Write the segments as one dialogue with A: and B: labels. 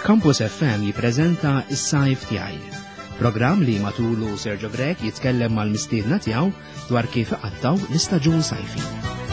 A: Campus FM jippreżenta Is-Sajf tiegħi, programm li matulu Sergio Grek jitkellem mal-mistiedna tiegħu dwar kif iqattaw l-istaġun sajfi.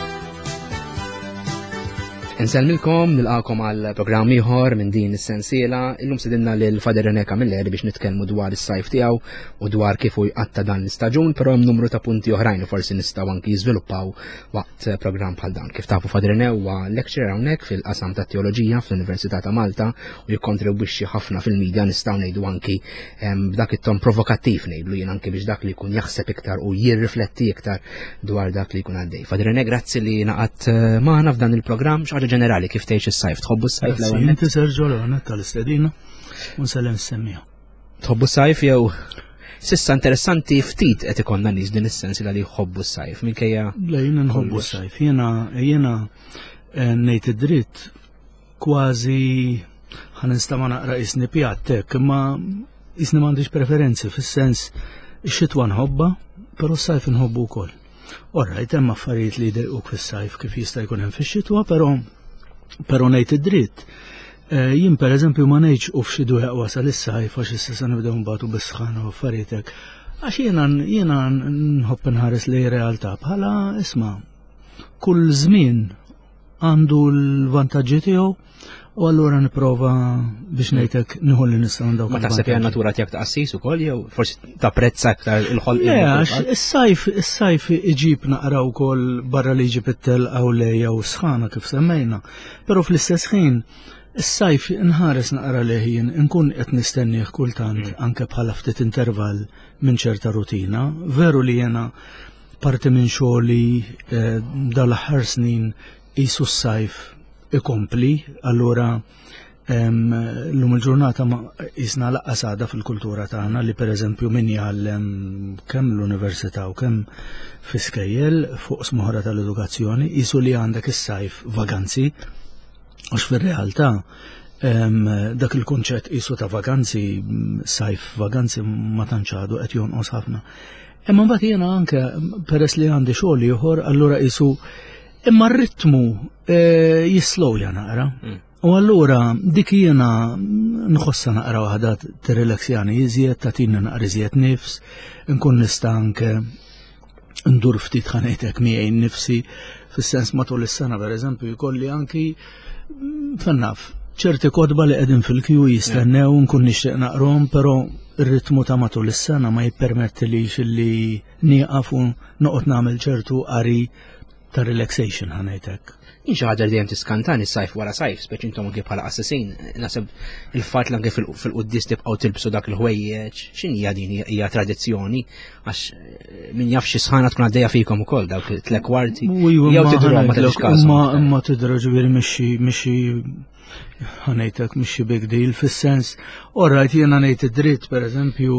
A: Insellmilkom nilqakom għal programm ieħor minn din is-sensiela. Illum sidinna lil Fader René Camilleri biex nitkellmu dwar is-sajf tiegħu u dwar kif hu jqatta dan l-istaġun, però hemm numru ta' punti oħrajn li forsi nistgħu anki jiżviluppaw waqt programm bħal dan. Kif tafu Fader René huwa lecturer hawnhekk fil-qasam tat-teoloġija fl-Università ta' Malta u jikkontribwixxi ħafna fil-midja nistgħu ngħidu anki b'dak it-ton provokattiv ngħidlu jien anke biex dak li jkun jaħseb iktar u jirrifletti iktar dwar dak li jkun għaddej. Fader René, grazzi li naqgħod magħna f'dan il-programm. ġenerali kif tgħix is-sajf, tħobbu s-sajf l-ewwel?
B: Inti Sergio l-ewwel tal-istedina u nsellem is-semmija.
A: Tħobbu s-sajf jew sissa interessanti ftit qed ikollna nies din is-sensiela li jħobbu s-sajf minkejja.
B: Lejn nħobbu s-sajf. Jiena ngħid id-dritt kważi ħanista ma naqra isni pjattek, imma isni m'għandix preferenzi fis-sens ix-xitwa nħobba, però s-sajf nħobbu wkoll. Orrajt, hemm affarijiet li jderquk fis-sajf kif jista' jkun hemm fix-xitwa, però ngħid id-dritt. Jien pereżempju ma ngħidx u f'xi dweq wasal is-sajf għax issa se nibdew nbagħtu bis-sħana u affarijiet hekk. Għax jiena nħobb inħares li realtà bħala isma' kull żmien għandu l-vantaġġi tiegħu u allura nipprova biex ngħidlek nieħu li nista' dawk.
A: Ma taħseb hija natura tiegħek ta' qassis ukoll jew forsi tapprezza aktar il-ħolq.
B: Le għax is-sajf iġib naqra wkoll barra li jġib it-telqa u lejja u sħana kif semmejna. Però fl-istess ħin is-sajf inħares naqra leħin inkun qed nistennih kultant anke bħala ftit intervall minn ċerta rutina. Veru li jiena parti minn xogħli dal-aħħar snin qisu s-sajf ikompli, allura l-lum il-ġurnata jisna laqqas għada fil-kultura tagħna li pereżempju min jgħallem kemm l-università u kemm fiskejjel fuq smoħra tal-edukazzjoni qisu li għandek is-sajf vaganzi għax fir-realtà dak il-kunċett qisu ta' vaganzi, sajf vaganzi ma tantx għadu qed jonqos ħafna. Imma mbagħad jiena anke peress li għandi xogħol ieħor allura qisu imma r-ritmu jislowja naqra. U allura dik jiena nħossa naqra waħda tirrelaksjani iżjed, tagħtina naqra iżjed nifs, nkun nista' anke ndur ftit ħanejtek miegħi nnifsi fis-sens matul is-sena pereżempju jkolli anki fennaf ċerti kodba li qegħdin fil-kju jistennew nkun nixtieq naqrom, però ir-ritmu ta' matul is-sena ma jippermettilix li nieqaf u noqgħod nagħmel ċertu qari ta' relaxation ħanejtek.
A: Xi ħaġa li dejjem tiskantani s-sajf wara sajf, speċi intom anke bħala assassin. Naħseb il-fatt li anke fil-qudies tibqgħu tilbsu dak il-ħwejjeġ, x'inhi din hija tradizzjoni għax min jaf xi sħana tkun għaddejja fikom ukoll dawk it-tle kwarti. Jew tidru ma tgħidx każ.
B: Imma tidru ġifieri mixi ħanejtek mixi big deal fis-sens orrajt jiena ngħid id-dritt pereżempju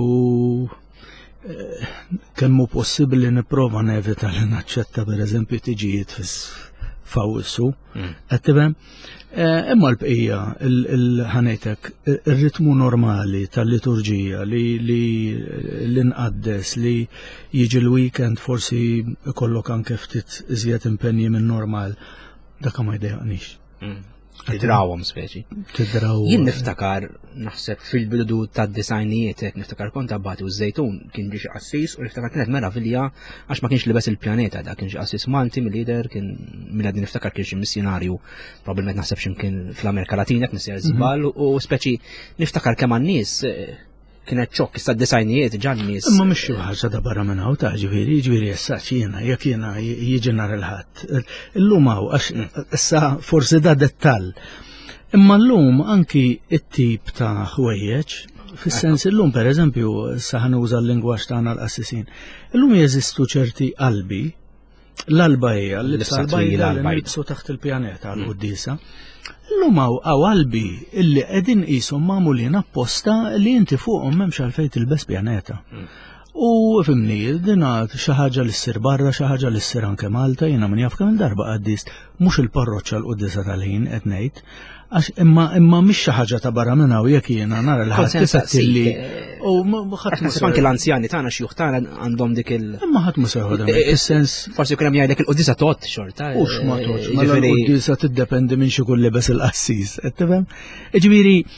B: kemm hu possibbli nipprova nevita li naċċetta pereżempju tiġijiet fawwissu, qed tifhem? Imma l-bqija ħanejtek ir-ritmu normali tal-liturġija li nqaddes li jiġi l-weekend forsi ikollok anke ftit iżjed impenji minn normal dak ma jdejaqniex.
A: Tidrawhom speċi. Jien niftakar naħseb fil-bidu tad-disajnijiet hekk niftakar kont abbati u żejtun kien ġie xi qassis u niftakar kienet meravilja għax ma kienx libes il-pjaneta da kien xi qassis Malti mill-lider kien min qegħdin niftakar kien xi missjonarju probabbilment naħseb x'imkien fl-Amerika Latina qed nisser żball u speċi niftakar kemm għan-nies kienet ċokk issa d-disajnijiet ġan-nies.
B: Imma mhix xi ħaġa ta' barra minn hawn ta' ġifieri issa jiena jekk jiena jiġi nhar il-ħadd. Illum hawn għax issa forsi da dettall. Imma llum anki t-tip ta' ħwejjeġ fis-sens illum pereżempju issa ħanuża l-lingwaġġ tagħna l-qassisin. Illum jeżistu ċerti qalbi l-alba hija l-libsa l-bajda li nilbsu taħt il-pjaneta l-qudiesa. Illum hawn qalbi illi qegħdin qishom magħmulin apposta li inti fuqhom m'hemmx għalfejn tilbes pjaneta. U fimni, dinat xi ħaġa li ssir barra, xi ħaġa li ssir anke Malta, jiena min jaf kemm darba qaddist mhux il-parroċċa l-qudiesa tal-ħin qed ngħid, għax imma mhix xi ħaġa ta' barra minn hawn jekk jiena nara l-ħadd tisaqsilli. U ħadd
A: anke l-anzjani tagħna xi tagħna għandhom dik il.
B: Imma ħadd ma seħħodha fis-sens.
A: Forsi jkun hemm jgħidlek il-qudiesa tot xorta.
B: Hux ma totx, l-qudiesa tiddependi minn xi kull libes il-qassis, qed tifhem? Jiġifieri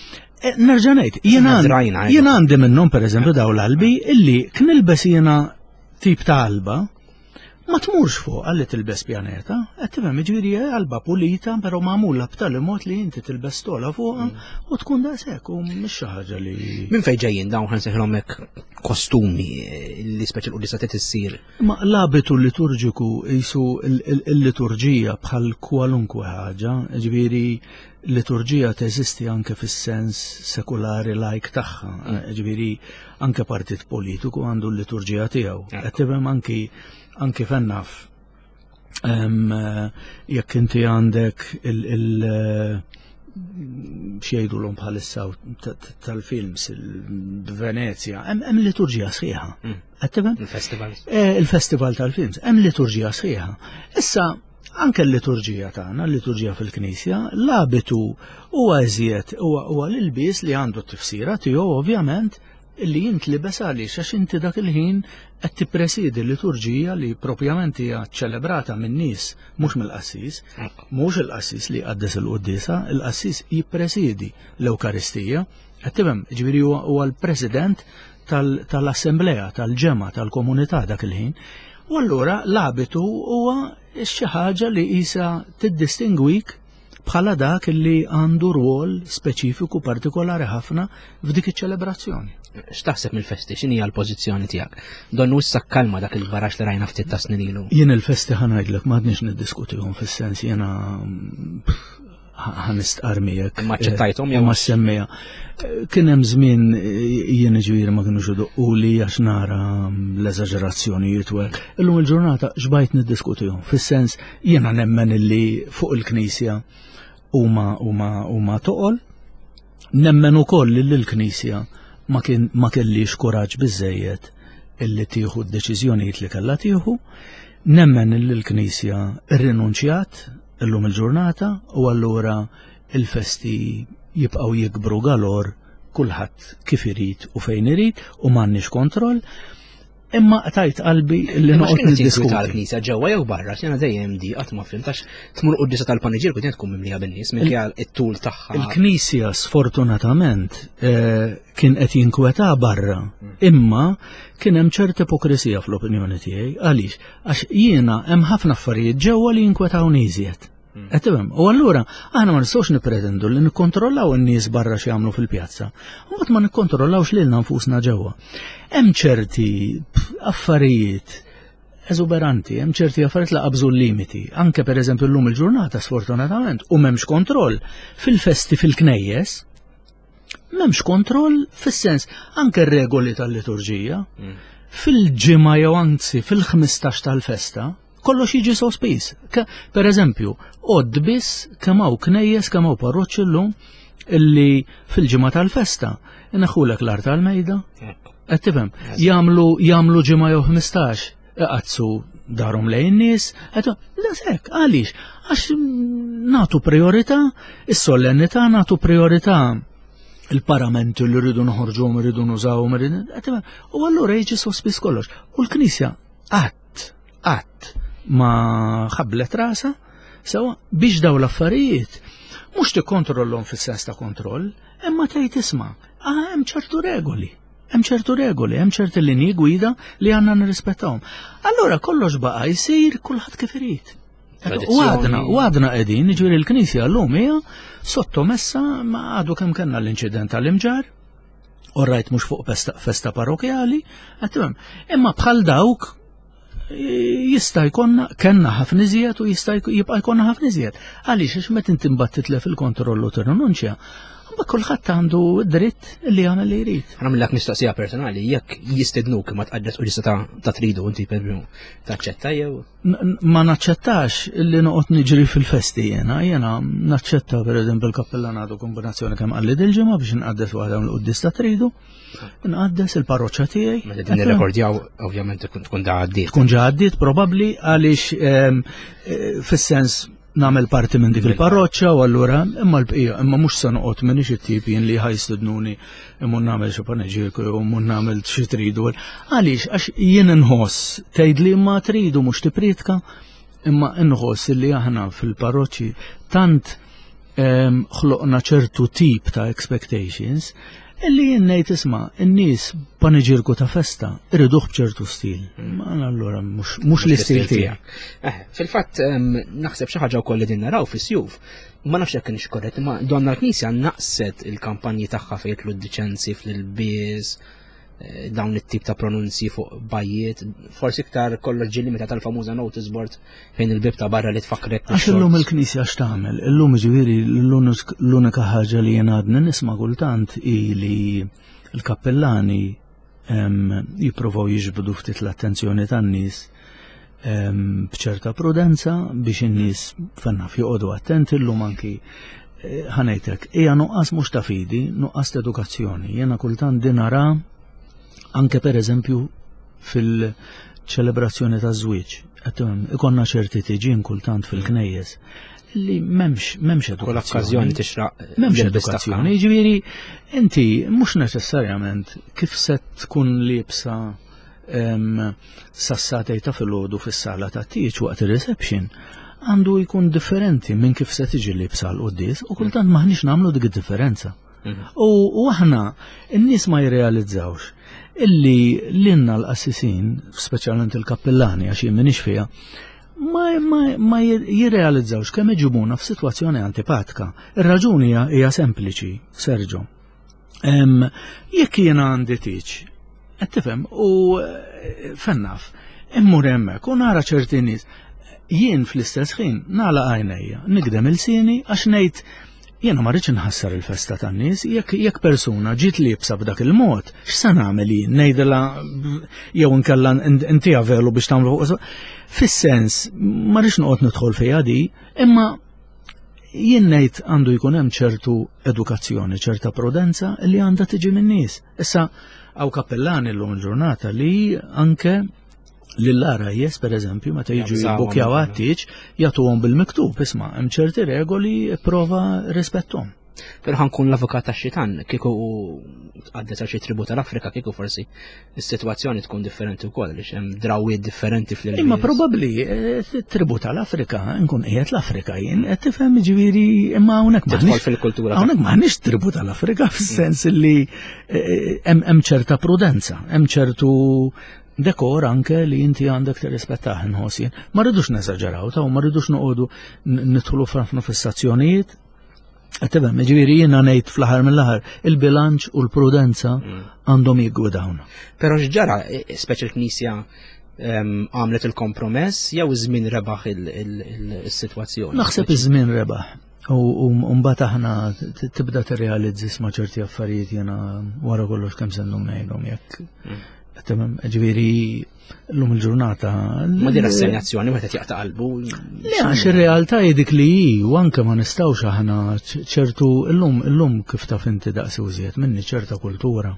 B: Nerġa' ngħid, jien għandi minnhom pereżempju daw l-qalbi illi kien ilbes jiena tip ta' qalba ma tmurx fuq għalli tilbes pjaneta, qed tifhem jiġifieri qalba pulita però magħmula b'tali mod li inti tilbes stola fuqha u tkun daqshekk u mhix xi ħaġa li.
A: Minn fejn ġejjin dawn ħansejħilhom hekk kostumi li speċi l-qudisa trid issir?
B: Ma l-abitu liturġiku qisu l-liturġija bħal kwalunkwe ħaġa, jiġifieri liturġija teżisti anke fis-sens sekulari laik tagħha, jiġifieri anke partit politiku għandu l-liturġija tiegħu. Qed tifhem anki fennaf jekk inti għandek xejdulhom bħalissa tal-films il-Venezia, hemm liturġija sħiħa. Qed tifhem? Il-festival tal-films, hemm liturġija sħiħa. Issa anke l-liturġija tagħna, l-liturġija fil-Knisja, l-abitu huwa eżjed huwa l-ilbies li għandu t-tifsira tiegħu ovvjament illi jintlibes għaliex għax inti dak il-ħin qed tippresidi l-liturġija li propjament hija ċċelebrata minn nies mhux mill-qassis, mhux il-qassis li jqaddes il-qudiesa, il-qassis jippresidi l-Ewkaristija, qed tifhem, ġifieri huwa l-President tal-Assembleja, tal-ġemgħa, tal-komunità dak il-ħin. U allura l-abitu huwa xi ħaġa li qisha tiddistingwik bħala dak li għandu rwol speċifiku partikolari ħafna f'dik iċ-ċelebrazzjoni.
A: X'taħseb mill-festi, x'inhi l-pożizzjoni tiegħek? Donnu issa kalma dak il-barax li rajna ftit ta' snin ilu.
B: Jien il-festi ħanajdlek m'għadniex niddiskutihom fis-sens jiena ħanistqarmijek.
A: Ma ċettajthom jew
B: ma semmejha. Kien hemm żmien jien ġifieri ma kinux iduqquli għax nara l-eżaġerazzjonijiet u hekk. Illum il-ġurnata xbajt niddiskutihom fis-sens jiena nemmen illi fuq il-Knisja huma toqol, nemmen ukoll li l-Knisja ma kellix kuraġġ biżejjed illi tieħu d-deċiżjonijiet li kellha tieħu, nemmen li l-Knisja rrinunċjat illum il-ġurnata u allura il-festi jibqgħu jikbru galor kulħadd kif irid u fejn irid u m'għandniex kontroll. Imma tajt qalbi li noqgħod niddiskuti
A: tal-Knisja ġewwa jew barra, x'jiena dejjem di qatt ma fimtax tmur qudiesa tal-paniġir kien tkun mimlija bin-nies minkejja it-tul tagħha.
B: Il-Knisja sfortunatament kien qed jinkweta barra, imma kien hemm ċerta ipokrisija fl-opinjoni tiegħi għaliex għax jiena hemm ħafna affarijiet ġewwa li jinkwetawni iżjed. Qed tifhem, u allura aħna ma nistgħux nippretendu li nikkontrollaw in-nies barra x'jagħmlu fil-pjazza, u mbagħad ma nikkontrollawx lilna nfusna ġewwa. Hemm ċerti affarijiet eżuberanti, hemm ċerti affarijiet li qabżu l-limiti, anke pereżempju llum il-ġurnata sfortunatament u m'hemmx kontroll fil-festi fil-knejjes, m'hemmx kontroll fis-sens anke r-regoli tal-liturġija, fil-ġimgħa jew anzi fil-15 tal-festa kollox jiġi sospiż. Per eżempju, għodd biss kemm hawn knejjes kemm hawn parroċċi llum illi fil-ġimgħa tal-festa inaħħulek l-art tal-mejda. Qed tifhem, jagħmlu ġimgħa jew 15 iqazzu darhom lejn nies, hekk għaliex għax nagħtu priorità is-solennità, nagħtu priorità il-paramenti li rridu noħorġuhom irridu nużawhom u allura jiġi sospiż kollox. U l-Knisja qatt ma ħabblet rasa sewa biex daw l-affarijiet mhux tikkontrollhom fis-sens ta' kontroll, imma tgħid isma' hemm ċertu regoli, hemm ċerti linji gwida li għandna nirrispettawhom. Allura kollox baqa' jsir kulħadd kif irid. U għadna qegħdin, jiġifieri l-Knisja llum hija sottomessa ma għadu kemm kellna l-inċident tal-imġar, orrajt mhux fuq festa parrokjali, imma bħal dawk jista' jkollna kellna ħafna iżjed u jista' jibqa' jkollna ħafna iżjed. Għaliex għax meta inti mbagħad titlef il-kontroll u tirrinunċja, ma kulħadd għandu d-dritt li jagħmel li jrid.
A: Għamillek mistoqsija personali, jekk jistednuk ma tqaddes u ta' tridu inti perbju taċċetta jew?
B: Ma naċċettax li noqgħod niġri fil-festi jiena naċċetta pereżempju l-kappellanatu kombinazzjoni kemm qalli dil-ġimgħa biex inqaddes waħda mill-qudies ta' tridu, inqaddes il-parroċċa tiegħi.
A: Meta din nirrekordjaw ovvjament tkun ġa għaddiet.
B: Tkun ġa għaddiet probabbli għaliex fis-sens nagħmel parti minn dik il-parroċċa u allura imma l-bqija imma mhux se noqgħod minix it-tip jien li ħajstidnuni imma nagħmel xi paneġġiku u mhux nagħmel xi tridu. Għaliex għax jien inħoss tgħidli imma tridu mhux tipritka imma inħoss li aħna fil-parroċċi tant ħloqna ċertu tip ta' expectations illi jennejt isma' in-nies paniġirku ta' festa irriduh b'ċertu stil. Allura mhux l-istil tiegħek.
A: Fil-fatt naħseb xi ħaġa wkoll li din naraw fis-sjuf. Ma nafx jekk kienx korrett, imma Donna l-Knisja naqset il-kampanji tagħha fejn jitlu d-diċenzi fl-ilbies, dawn it-tip ta' pronunzi fuq bajjiet, forsi iktar kollox ġilli meta tal-famuża notice board fejn il-bib ta' barra li tfakret.
B: Għax illum il-Knisja x'tagħmel, illum ġifieri l-unika ħaġa li jien għadni nisma' kultant li l-kappellani jippruvaw jiġbdu ftit l-attenzjoni tan-nies b'ċerta prudenza biex in-nies fennaf joqogħdu attenti illum anki ħanejtek hija nuqqas mhux ta' fidi, nuqqas ta' edukazzjoni. Jiena kultant din nara anke per eżempju fil-ċelebrazzjoni ta' żwieġ. Ikonna ċerti tiġin kultant fil-knejjes li memx edukazzjoni. Memx edukazzjoni. Ġifieri inti mhux neċessarjament kif se tkun liebsa sassatej ta' filgħodu fis-sala ta' tieġ waqt ir-reception għandu jkun differenti minn kif se tiġi liebsa l-quddies u kultant maħniex nagħmlu dik id-differenza. U aħna n-nies ma jirrealizzawx illi l-inna l-assisin, speċjalment il-kappellani għax jien minix fija, ma jirrealizzawx kemm iġibuna f'sitwazzjoni antipatika. Ir-raġuni hija sempliċi, Sergio. Jekk jiena għandi tiġ, qed tifhem, u fennaf, immur hemmhekk u nara ċerti nies, jien fl-istess ħin nagħlaq għajnejja, nikdem il-sieni għax ngħid jiena ma rridx inħassar il-festa tan-nies, jekk persuna ġiet liebsa b'dak il-mod, x'se nagħmel jien ngħidilha jew inkella intiha velu biex tagħmlu fis-sens ma rridx noqgħod nidħol fiha di, imma jien ngħid għandu jkun hemm ċertu edukazzjoni, ċerta prudenza li għandha tiġi min-nies. Issa hawn kappellani llum il-ġurnata li anke lill-RIS per eżempju meta jiġu jibbukjaw għat-tieġ jagħtuhom bil-miktub isma' hemm ċerti regoli prova rispetthom.
A: Però ħankun l-avukat tax-xitan kieku għaddet għal xi tribu tal-Afrika kieku forsi is-sitwazzjoni tkun differenti wkoll għaliex hemm drawwiet differenti fl-ilbies.
B: Imma probabbli tribu tal-Afrika nkun qiegħed l-Afrika jien qed tifhem jiġifieri imma hawnhekk
A: tidħol fil-kultura.
B: Hawnhekk m'aħniex tribu tal-Afrika fis-sens li hemm ċerta prudenza, hemm ċertu dekor anke li inti għandek tirrispettaħ inħossien. Ma rridux nesaġeraw ta' ma rridux noqogħdu nidħlu f'ħafna fissazzjonijiet. Tibem, ġifieri jiena ngħid fl-aħħar mill-aħħar il-bilanċ u l-prudenza għandhom jiggwidawna.
A: Però x'ġara speċi l-Knisja għamlet il-kompromess jew iż-żmien rebaħ is-sitwazzjoni?
B: Naħseb iż-żmien rebaħ. U mbagħad aħna tibda tirrealizzi ma' ċerti affarijiet jiena wara kollox kemm se ngħidhom jekk. Ġifieri l-lum il-ġurnata.
A: Ma din assegnazzjoni ma qed jaqta' qalbu.
B: Le għax ir-realtà dik li u anke ma nistgħux aħna ċertu illum kif taf inti daqs użjed minni ċerta kultura.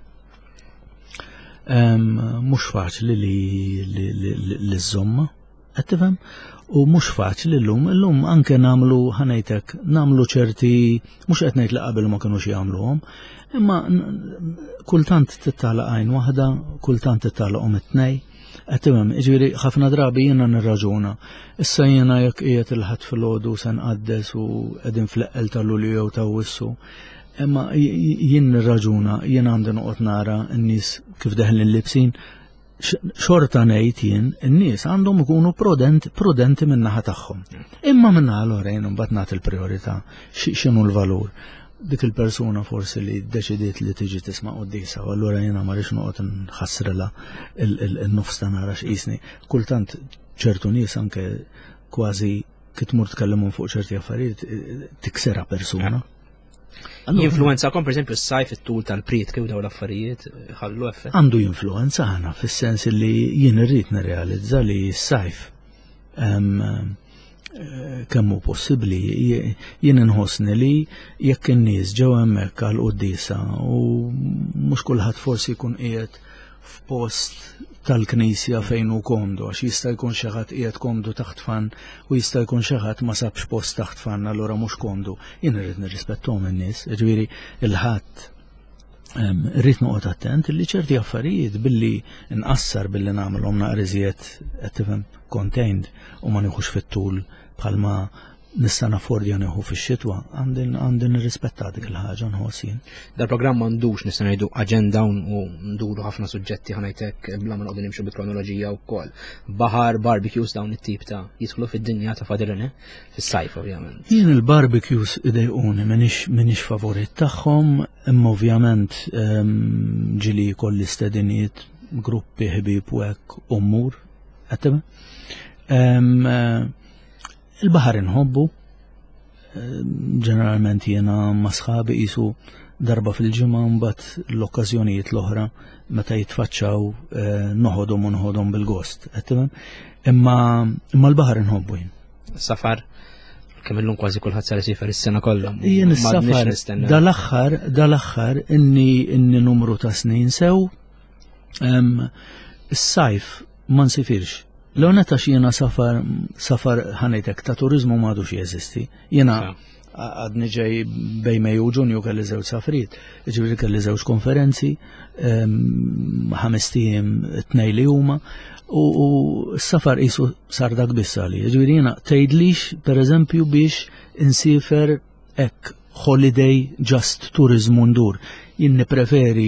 B: Mhux faċli li żomma, qed tifhem? U mhux faċli llum anke nagħmlu ħanejtek nagħmlu ċerti mhux qed ngħid li qabel ma kinux jagħmluhom, imma kultant tittala għajn waħda, kultant tittalaqhom it-tnej. Qed tifhem, jiġifieri ħafna drabi jiena nirraġuna. Issa jiena jekk qiegħed il-ħadd filgħodu se nqaddes u qegħdin fl-eqqel ta' Lulju jew ta' Wissu. Imma jien nirraġuna, jien għandi noqgħod nara n-nies kif deħlin libsin. Xorta ngħid jien in-nies għandhom ikunu prudenti min-naħa tagħhom. Imma min-naħa l-oħrajn imbagħad nagħti il-prijorità x'inhu l-valur. Dik il-persuna forsi li ddeċidiet li tiġi tisma' qudiesa u allura jiena ma rridx noqgħod nħassrilha il-nofs ta' nara x'qisni. Kultant ċertu nies anke kważi kif tmur tkellimhom fuq ċerti affarijiet tiksera persuna.
A: Jinfluenzakom pereżempju s-sajf it-tul tal-priet kif dawn l-affarijiet ħallu effett?
B: Għandu jinfluenza ħana fis-sens li jien irrid nirrealizza li s-sajf kemm hu possibbli jien inħossni li jekk in-nies ġew hemmhekk għal qudiesa u mhux kulħadd forsi jkun qiegħed f'post tal-Knisja fejn hu komdu għax jista' jkun xi ħadd qiegħed komdu taħt fan u jista' jkun xi ħadd ma sabx post taħt fan allura mhux komdu. Jien irrid nirrispetthom in-nies, jiġifieri il-ħadd rrid noqgħod attent li ċerti affarijiet billi nqassar billi nagħmelhom naqra iżjed qed tifhem contained u ma nieħux fit-tul bħalma nista' naffordja nieħu fix-xitwa, għandi nirrispetta dik il-ħaġa nħossin.
A: Dal-programm m'għandux nista' ngħidu aġenda u nduru ħafna suġġetti ħanajtek bla ma nqogħdu nimxu bi-kronoloġija wkoll. Baħar, barbecues dawn it-tip ta' jidħlu fid-dinja ta' Father René fis-sajf ovvjament.
B: Jien il-barbecues idejquni minix favorit tagħhom, imma ovvjament ġili kolli stediniet, gruppi ħbieb u hekk u mmur, qed il-baħar inħobbu, ġeneralment jiena ma' sħabi qisu darba fil-ġimgħa mbagħad l-okkażjonijiet l-oħra meta jitfaċċaw noħodhom bil-gost, imma l-baħar inħobbu jien.
A: Safar kemm illum kważi kulħadd sar isifer is-sena kollha.
B: Jien is-safar dal-aħħar inni numru ta' snin sew is-sajf ma nsifirx. L-għonetax jena safar ħanejtek ta' turizmu madux jeżisti. Jena għadni ġej bej Mejju u Ġunju kelli żewġ safrijiet, ġifieri kelli żewġ konferenzi, 5 tiem 2 li huma, u s-safar qisu sar dak biss għalija. Ġifieri jiena tgħidlix pereżempju biex insifer hekk holiday just turizmu ndur. Jien nippreferi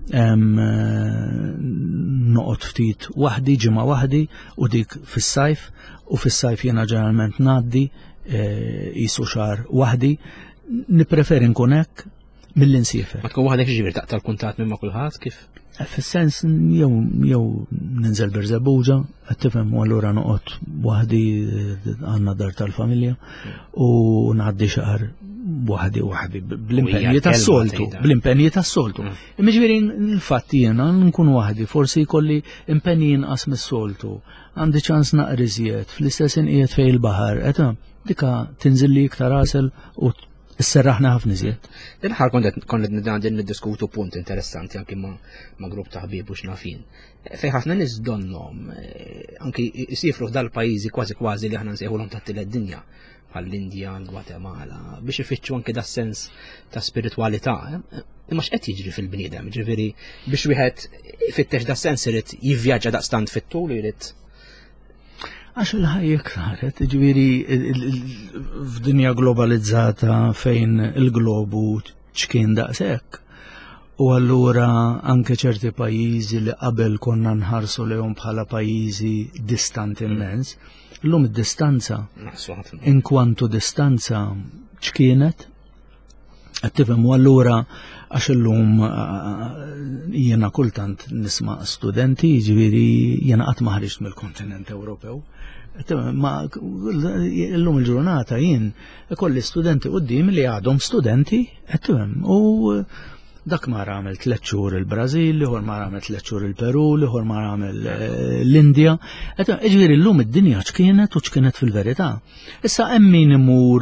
B: noqgħod ftit waħdi, ġimgħa waħdi u dik fis-sajf, u fis-sajf jiena ġeneralment ngħaddi qisu xahar waħdi, nippreferi nkun hekk milli nsiefer.
A: Ma tkun waħdek ġifier taqta' l-kuntatt minn ma' kulħadd kif?
B: Fis-sens jew ninżel Berżebuġa, qed tifhem, u allura noqgħod waħdi għandna dar tal-familja u ngħaddi xahar waħdi bl-impenji tas-soltu. Imma l-fatt jiena nkun waħdi, forsi jkolli impenji inqas mis-soltu, għandi ċans naqri iżjed, fl-istess inqiegħed fejn il-baħar, dika tinżilli iktar rasel u isserraħna ħafna iżjed.
A: Il-ħar konnet niddiskutu punt interessanti anki ma' grupp ta' ħbieb u xnafin. Fejn ħafna nies donnom anki jsifru f'dal-pajjiżi kważi li aħna nsejħulhom tat-tielet dinja bħall-Indja, l-Gwatemala, biex ifittxu anke da' sens ta' spiritualità. Imma x'qed jiġri fil-bniedem, ġifieri biex wieħed ifittex da' sens irid jivvjaġġa daqstant fit-tul irid.
B: Għax il-ħajja ktaret, ġifieri f'dinja globalizzata fejn il-globu ċkien daqshekk. U allura anke ċerti pajjiżi li qabel konna nħarsu lehom bħala pajjiżi distanti immens, llum id-distanza inkwantu distanza ċkienet, qed tifhem, u allura għax illum jiena kultant nisma' studenti, ġifieri jiena qatt ma ħriġt mill-kontinent Ewropew. Ma illum il-ġurnata jien ikolli studenti quddiem li għadhom studenti, u dak ma għamel 3 xhur il-Brażil, ieħor ma għamel 3 xhur il-Peru, ieħor ma għamel l-Indja. Ġifieri llum id-dinja ċkienet u ċkienet fil-verità. Issa hemm min imur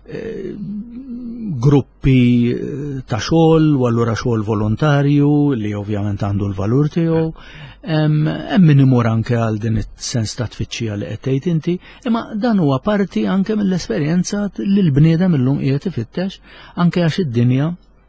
B: gruppi ta' xogħol u allura xogħol volontarju li ovvjament għandu l-valur tiegħu. Hemm min imur anke għal din is-sens ta' tfittxija li qed tgħid inti, imma dan huwa parti anke mill-esperjenza li l-bniedem illum qiegħed ifittex anke għax id-dinja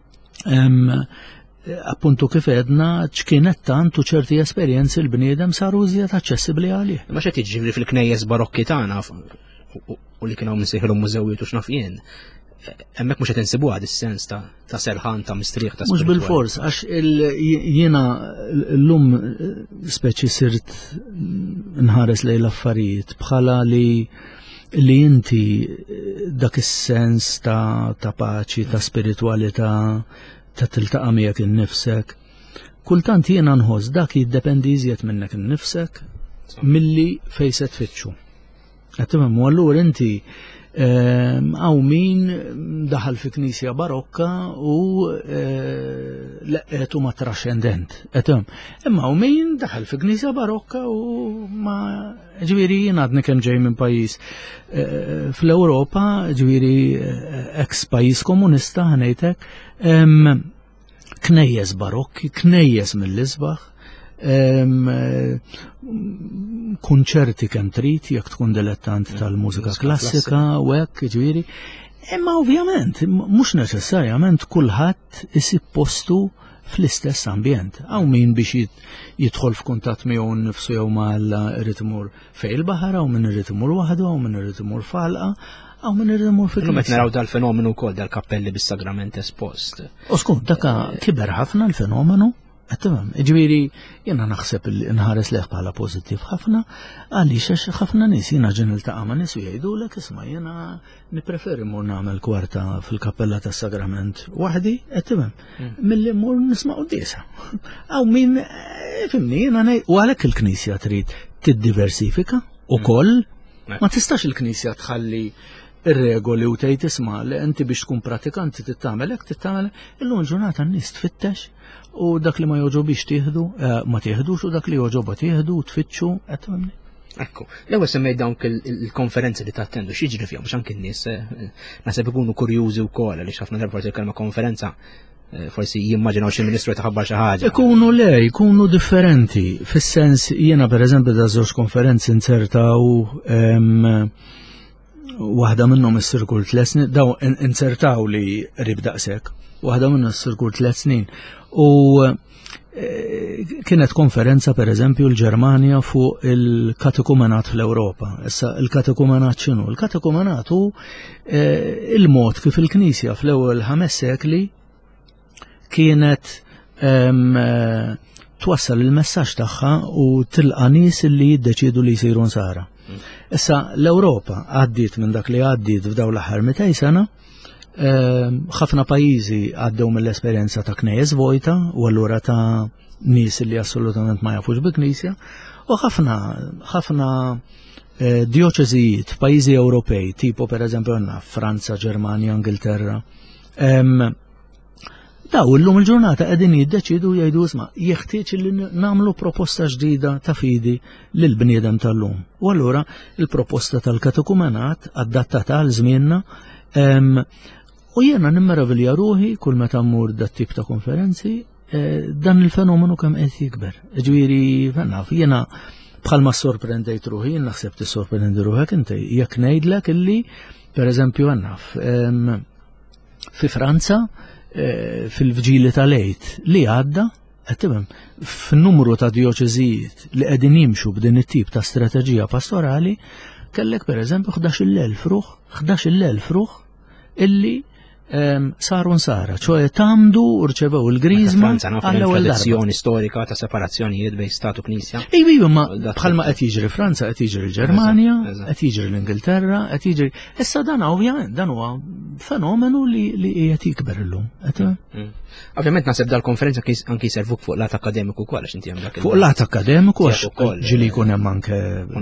B: appuntu kif edna ċkienet tant u ċerti esperjenzi l-bniedem saru iżjed aċċessibbli għalih.
A: Ma x'qed jiġri fil-knejjes barokki tagħna u li kienu msejħilhom mużewijiet u x'nafjien. Hemmhekk mhux qed insibuha dis-sens ta' serħan ta' mistrieħ ta'
B: mhux bil-fors għax jiena llum speċi sirt nħares lejn l-affarijiet bħala li inti dak is-sens ta' paċi, ta' spiritwalità, ta' tiltaqa' miegħek innifsek. Kultant jiena nħoss dak jiddependi iżjed minnek innifsek milli fejn se tfittxu. Qed tifhem, u allura inti hawn min daħal fi knisja barokka u leqqet ma trascendent. Imma hawn min daħal fi knisja barokka u ma ġifieri jien għadni kemm ġej minn pajjiż fl-Ewropa, ġifieri ex pajjiż komunista ħanejtek, knejjes barokki, knejjes mill-isbaħ, kunċerti kemm trid jekk tkun dilettant tal-mużika klassika u hekk ġifieri. Imma ovvjament mhux neċessarjament kulħadd isib postu fl-istess ambjent. Hawn min biex jidħol f'kuntatt miegħu nnifsu jew mal irid imur fejn il-baħar, hawn min irid imur waħdu, hawn min irid imur f'għalqa, Għaw minn irrimu
A: Qed naraw dal-fenomenu wkoll dal-kappelli bis-sagrament espost.
B: U skont daka kiber ħafna l-fenomenu. Għattimam, ġviri, jena naħseb il-nħares leħ bħala pozittiv ħafna, għalli xax ħafna nis jena ġen il-taqa ma nis u jgħidu l isma jena nipreferi mur namel kwarta fil-kappella ta' sagrament wahdi, għattimam, mill-li mur nisma u d-disa. Għaw min, fimni, jena u għalek il-knisja trid tiddiversifika u koll, ma tistax il-knisja tħalli ir-regoli u tgħid isma' li inti biex tkun pratikanti tittamel illum ġurnata n-nies tfittex u dak li ma joġobix tieħdu ma tieħdux u dak li joġoba tieħdu u tfittxu qed tfhimni.
A: Ekku, l-ewwel semmej dawn il-konferenzi li tattendu x'jiġri fihom biex anke n-nies naħseb ikunu kurjużi wkoll għaliex ħafna darba il-kelma konferenza forsi jimmaġinaw xi ministru jtaħabbar xi ħaġa.
B: Ikunu differenti fis-sens jiena pereżempju da żewġ konferenzi insertaw waħda minnhom issir kull 3 snin, daw insertaw li qrib daqshekk, waħda minnhom issir kull 3 snin. U kienet konferenza pereżempju l-Ġermanja fuq il-katekumenat fl-Ewropa. Issa il-katekumenat x'inhu? Il-katekumenat hu il-mod kif il-Knisja fl-ewwel 5 sekli kienet twassal il-messaġġ tagħha u tilqa' nies li jiddeċiedu li jsiru nsara. Issa l-Ewropa għaddiet minn dak li għaddiet f'dawn l-aħħar 200 sena, ħafna pajjiżi għaddew mill-esperjenza ta' knejjes vojta u allura ta' nies li assolutament ma jafux bi-Knisja u ħafna dioċeżijiet f'pajjiżi Ewropej, tipo pereżempju għandna Franza, Ġermanja, Ingilterra. Daw illum il-ġurnata qegħdin jiddeċidu jgħidu isma' jeħtieġ li nagħmlu proposta ġdida ta' fidi lil bniedem tal-lum. U allura il-proposta tal-katekumenat adattata għal żmienna u jiena nimmeravilja ruħi kull meta mmur dat-tip ta' konferenzi dan il-fenomenu kemm qed jikber. Ġifieri naf jiena bħalma sorprendejt ruħi, naħseb tissorprendi ruħek inti jekk ngħidlek illi pereżempju naf fi Franza fil-vġili tal-Eid li għadda, f'numru ta' dioċeżijiet li qegħdin jimxu b'din it-tip ta' strateġija pastorali, kellek pereżempju 11,000 ruħ illi saru nsara, ċoħe tamdu u rċevew il-grizma
A: għall-ewwel tradizzjoni storika ta' separazzjonijiet bejn Stat u Knisja.
B: Ejbi, ma bħalma qed jiġri Franza, qed jiġri l-Ġermanja, qed jiġri l-Ingilterra, qed jiġri. Issa dan ovvjament dan huwa fenomenu li qiegħed jikber illum.
A: Ovvjament naħseb dal-konferenza anki jservuk fuq lat akademiku wkoll għax inti hemm dak.
B: Fuq lat akademiku għax ġili jkun hemm anke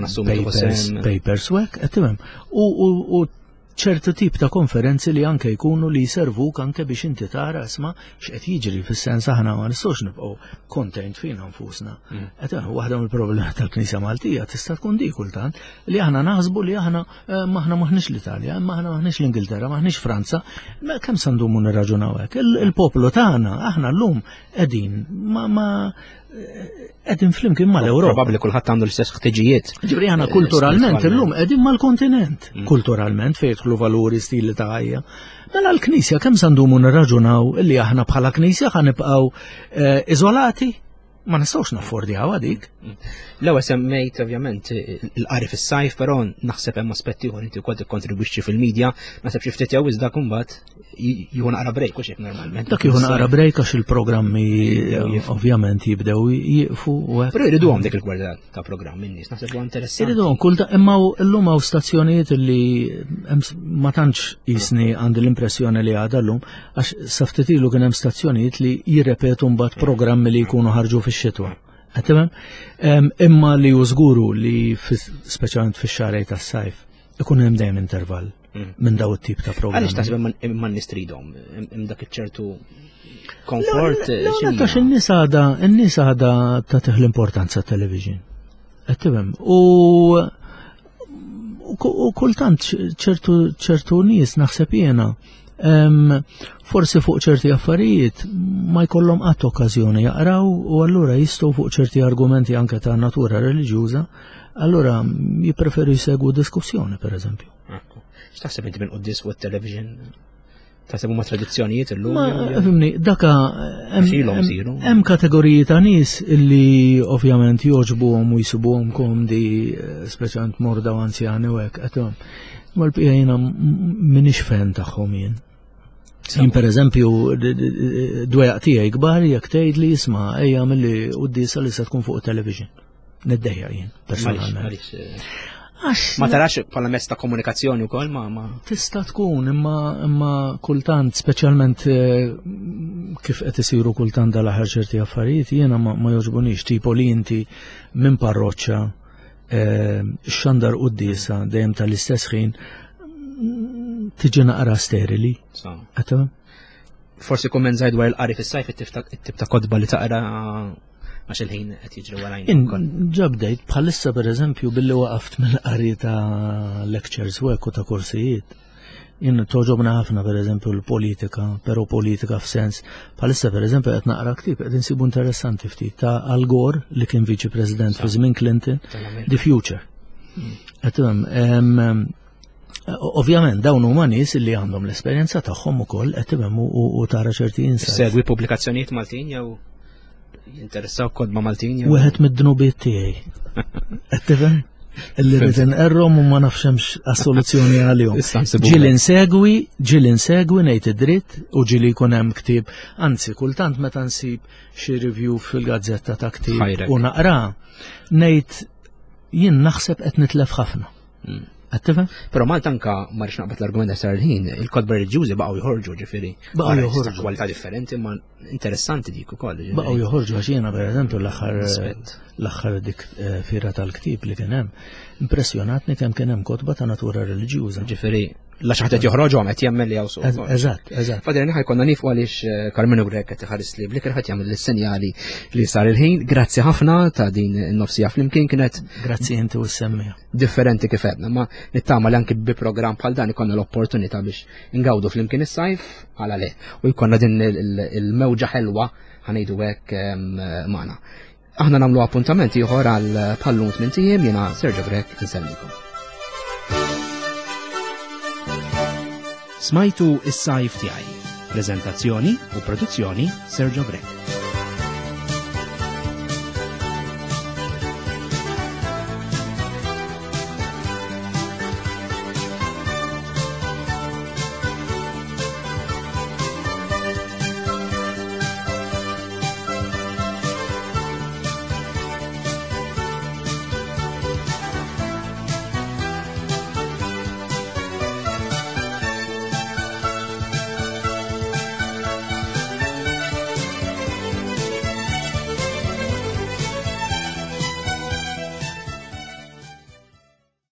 B: papers u hekk, qed tifhem. U ċertu tip ta' konferenzi li anke jkunu li jservuk anke biex inti tara isma' x'qed jiġri fis-sens aħna ma nistgħux nibqgħu content fina nfusna. Waħda mill-problemi tal-Knisja Maltija tista' tkun dik kultant li aħna naħsbu li aħna maħniex l-Italja, maħniex l-Ingilterra, maħniex Franza, kemm se ndumu nirraġunaw hekk. Il-poplu tagħna aħna llum qegħdin qegħdin flimkien mal-Ewropa.
A: Probabbli kulħadd għandu l-istess ħtiġijiet.
B: Ġifri aħna kulturalment illum qegħdin mal-kontinent. Kulturalment fejn jidħlu valuri stili ta' ħajja. Mela l-Knisja kemm se ndumu nirraġunaw illi aħna bħala Knisja ħanibqgħu iżolati? Ma nistgħux naffordjaw dik.
A: L-ewwel semmejt ovvjament il-qari fis-sajf, però naħseb hemm aspetti ieħor inti wkoll tikkontribwixxi fil-medja, naħseb xi ftit jew iżda imbagħad jieħu naqra break u xi normalment.
B: Dak jieħu naqra break għax il-programmi ovvjament jibdew jieqfu u hekk.
A: Però jriduhom dik il-kwalità ta' programmi n-nies, naħseb huwa interessanti.
B: Jriduhom kulta imma llum hawn stazzjonijiet li ma tantx jisni għandi l-impressjoni li għadha llum għax saftitilu kien hemm stazzjonijiet li jirrepetu mbagħad programmi li jkunu ħarġu fix-xitwa. Imma li użguru li speċjalment fix-xahrej tas-sajf ikun hemm dejjem intervall minn daw it-tip ta' programmi.
A: Għaliex taħseb imma nistridhom hemm dak iċ-ċertu komfort.
B: Għax in-nies għadha tagħtih l-importanza television. U kultant ċertu nies naħseb jiena forsi fuq ċerti affarijiet ma jkollhom qatt okkażjoni jaqraw u allura jistgħu fuq ċerti argumenti anke ta' natura reliġjuża, allura jippreferu jsegwu diskussjoni pereżempju.
A: X'taħseb inti minn qudies fuq it-television? Taħseb huma tradizzjonijiet illum.
B: Fimni, daka hemm kategoriji ta' nies illi ovvjament joġbuhom u jsibuhom komdi, speċjalment morda u anzjani u hekk qed mal-bqija jiena m'iniex fan tagħhom jien. Jien pereżempju dwejaq tiegħi kbar jekk tgħidli isma' ejja milli qudiesa li se tkun fuq television. Niddejja jien personalment.
A: Ma tarax bħala mezz ta' komunikazzjoni wkoll ma.
B: Tista' tkun imma kultant speċjalment kif qed isiru kultant dal-aħħar ċerti affarijiet jiena ma jogħġbunix tipo li inti minn parroċċa x'xandar qudiesa dejjem tal-istess ħin tiġi naqra sterili. Forsi kumment żgħid dwar il-qari fis-sajf it-tip ta' kotba li taqra għax il-ħin qed jiġri warajn. Ġabdejt bħalissa pereżempju billi waqaft mill-qari ta' lectures u ta' korsijiet. Jien toġobna ħafna pereżempju l-politika, però politika f'sens. Bħalissa pereżempju qed naqra ktieb qed insibu interessanti ftit ta' Al Gore li kien viċi President fi żmien Clinton, The Future. Ovvjament dawn huma nies li għandhom l-esperjenza tagħhom ukoll qed tifhem u tara ċerti insights. Segwi pubblikazzjonijiet Maltin jew jinteressaw kodba Maltin jew wieħed mid-dnubiet tiegħi. Qed tifhem? Illi rrid inqerrhom u ma nafx hemmx assoluzzjoni għalihom. Ġieli insegwi ngħid id-dritt u ġieli jkun hemm ktieb, anzi kultant meta nsib xi review fil-gazzetta ta' ktieb u naqra ngħid jien naħseb qed nitlef ħafna. Pero Malta anka marx naqbad l-argument sar il-ħin, il-kodba reġjużi baqgħu joħorġu ġifieri. Baqgħu joħorġu kwalità differenti ma interessanti dik ukoll. Baqgħu joħorġu għax jiena pereżempju l-aħħar dik fira tal-ktieb li kien hemm impressjonatni kemm kien hemm kotba ta' natura reliġjuża. Ġifieri la xi ħadd joħroġu qed jemmel li hawn. Eżatt. Fadil ħajkonna nifqu għaliex Carmenu Grek qed iħares li blik ħadd jagħmel is-senjali li sar il-ħin. Grazzi ħafna ta' din in-nofsija flimkien kienet. Grazzi inti u s-semmija. Differenti kif qedna, ma nittama li anke bi programm bħal dan ikonna l-opportunità biex ingawdu flimkien is-sajf għala le u jkollna din il-mewġa ħelwa ħanejdu hekk magħna. Aħna nagħmlu appuntamenti ieħor għal bħallum 8 ijiem jiena Sergio Grek inselmikom. Smajtu is-sajf tiegħi. Preżentazzjoni u produzzjoni Sergio Grek.